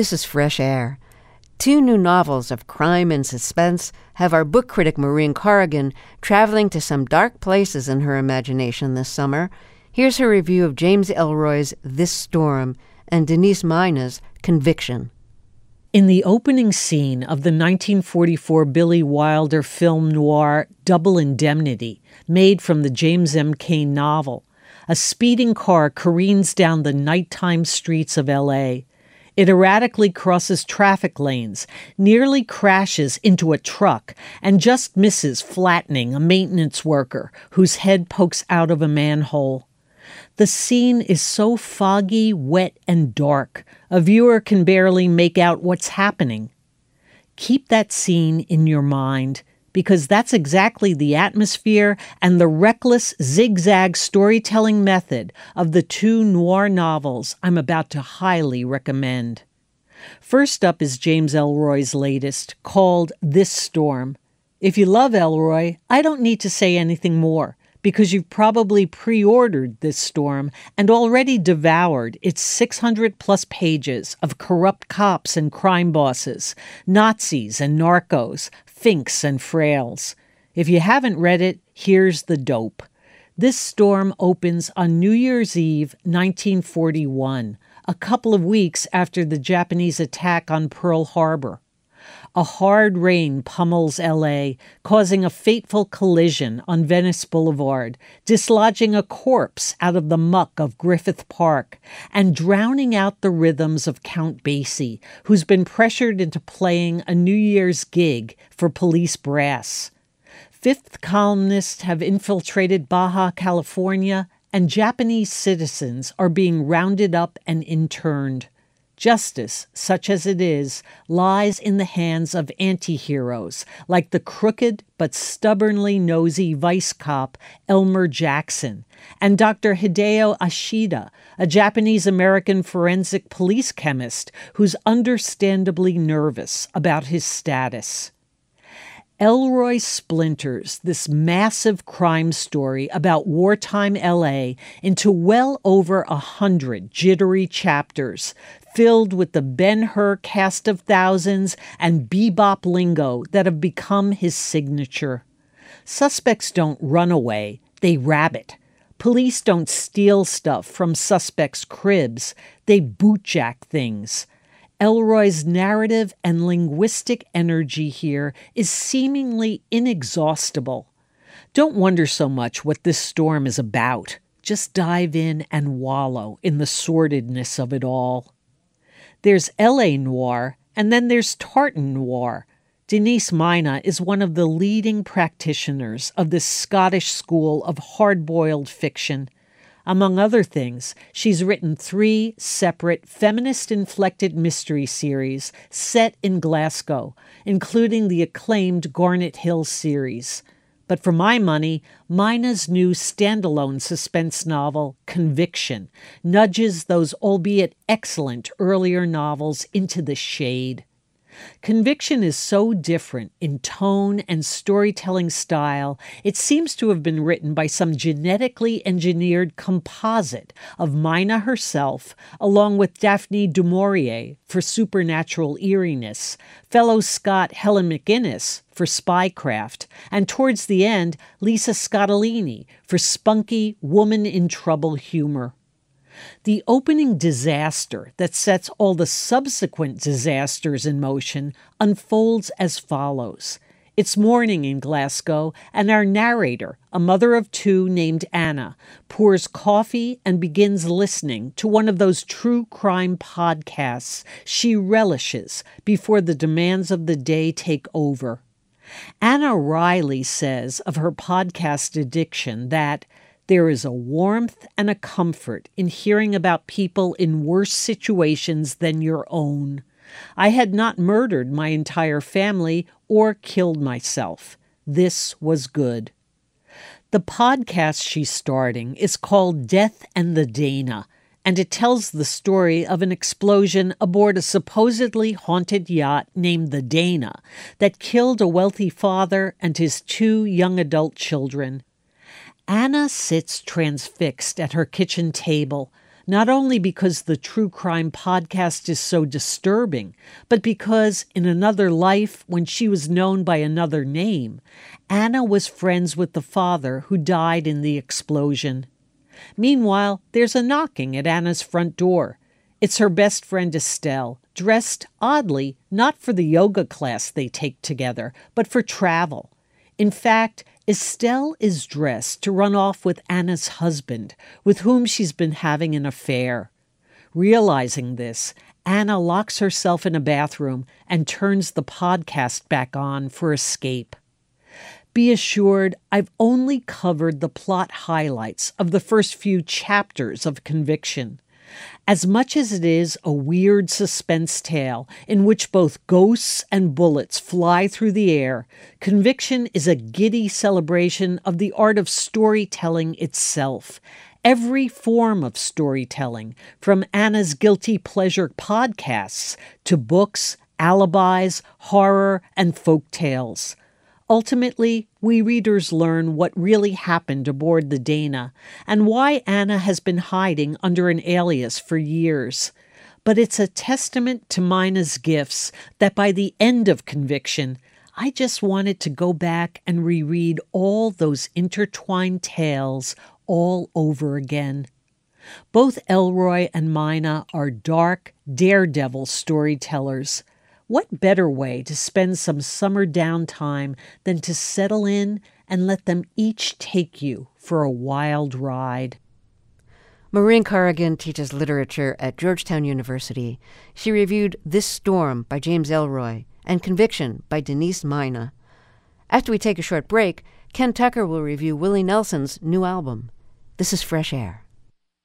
This is Fresh Air. Two new novels of crime and suspense have our book critic Maureen Corrigan traveling to some dark places in her imagination this summer. Here's her review of James Ellroy's This Storm and Denise Mina's Conviction. In the opening scene of the 1944 Billy Wilder film noir Double Indemnity, made from the James M. Cain novel, a speeding car careens down the nighttime streets of L.A. It erratically crosses traffic lanes, nearly crashes into a truck, and just misses flattening a maintenance worker whose head pokes out of a manhole. The scene is so foggy, wet, and dark, a viewer can barely make out what's happening. Keep that scene in your mind, because that's exactly the atmosphere and the reckless zigzag storytelling method of the two noir novels I'm about to highly recommend. First up is James Ellroy's latest, called This Storm. If you love Ellroy, I don't need to say anything more, because you've probably pre-ordered This Storm and already devoured its 600-plus pages of corrupt cops and crime bosses, Nazis and narcos, finks and frails. If you haven't read it, here's the dope. This Storm opens on New Year's Eve, 1941, a couple of weeks after the Japanese attack on Pearl Harbor. A hard rain pummels L.A., causing a fateful collision on Venice Boulevard, dislodging a corpse out of the muck of Griffith Park, and drowning out the rhythms of Count Basie, who's been pressured into playing a New Year's gig for police brass. Fifth columnists have infiltrated Baja California, and Japanese citizens are being rounded up and interned. Justice, such as it is, lies in the hands of anti-heroes like the crooked but stubbornly nosy vice cop Elmer Jackson and Dr. Hideo Ashida, a Japanese-American forensic police chemist who's understandably nervous about his status. Ellroy splinters this massive crime story about wartime L.A. into well over 100 jittery chapters, filled with the Ben-Hur cast of thousands and bebop lingo that have become his signature. Suspects don't run away, they rabbit. Police don't steal stuff from suspects' cribs, they bootjack things. Ellroy's narrative and linguistic energy here is seemingly inexhaustible. Don't wonder so much what this storm is about. Just dive in and wallow in the sordidness of it all. There's L.A. noir, and then there's tartan noir. Denise Mina is one of the leading practitioners of this Scottish school of hard-boiled fiction. Among other things, she's written 3 separate feminist-inflected mystery series set in Glasgow, including the acclaimed Garnet Hill series. But for my money, Mina's new standalone suspense novel, Conviction, nudges those albeit excellent earlier novels into the shade. Conviction is so different in tone and storytelling style, it seems to have been written by some genetically engineered composite of Mina herself, along with Daphne du Maurier for supernatural eeriness, fellow Scot Helen McInnes for spycraft, and towards the end, Lisa Scottolini for spunky, woman-in-trouble humor. The opening disaster that sets all the subsequent disasters in motion unfolds as follows. It's morning in Glasgow, and our narrator, a mother of 2 named Anna, pours coffee and begins listening to one of those true crime podcasts she relishes before the demands of the day take over. Anna Riley says of her podcast addiction that there is a warmth and a comfort in hearing about people in worse situations than your own. I had not murdered my entire family or killed myself. This was good. The podcast she's starting is called Death and the Dana, and it tells the story of an explosion aboard a supposedly haunted yacht named the Dana that killed a wealthy father and his 2 young adult children. Anna sits transfixed at her kitchen table, not only because the true crime podcast is so disturbing, but because in another life, when she was known by another name, Anna was friends with the father who died in the explosion. Meanwhile, there's a knocking at Anna's front door. It's her best friend Estelle, dressed oddly, not for the yoga class they take together, but for travel. In fact, Estelle is dressed to run off with Anna's husband, with whom she's been having an affair. Realizing this, Anna locks herself in a bathroom and turns the podcast back on for escape. Be assured, I've only covered the plot highlights of the first few chapters of Conviction. As much as it is a weird suspense tale in which both ghosts and bullets fly through the air, Conviction is a giddy celebration of the art of storytelling itself. Every form of storytelling, from Anna's guilty pleasure podcasts to books, alibis, horror, and folk tales. Ultimately, we readers learn what really happened aboard the Dana and why Anna has been hiding under an alias for years. But it's a testament to Mina's gifts that by the end of Conviction, I just wanted to go back and reread all those intertwined tales all over again. Both Elroy and Mina are dark, daredevil storytellers. What better way to spend some summer downtime than to settle in and let them each take you for a wild ride? Maureen Corrigan teaches literature at Georgetown University. She reviewed This Storm by James Elroy and Conviction by Denise Mina. After we take a short break, Ken Tucker will review Willie Nelson's new album. This is Fresh Air.